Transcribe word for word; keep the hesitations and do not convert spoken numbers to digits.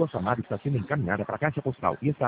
Sua chamada está sendo encaminhada para a caixa postal e está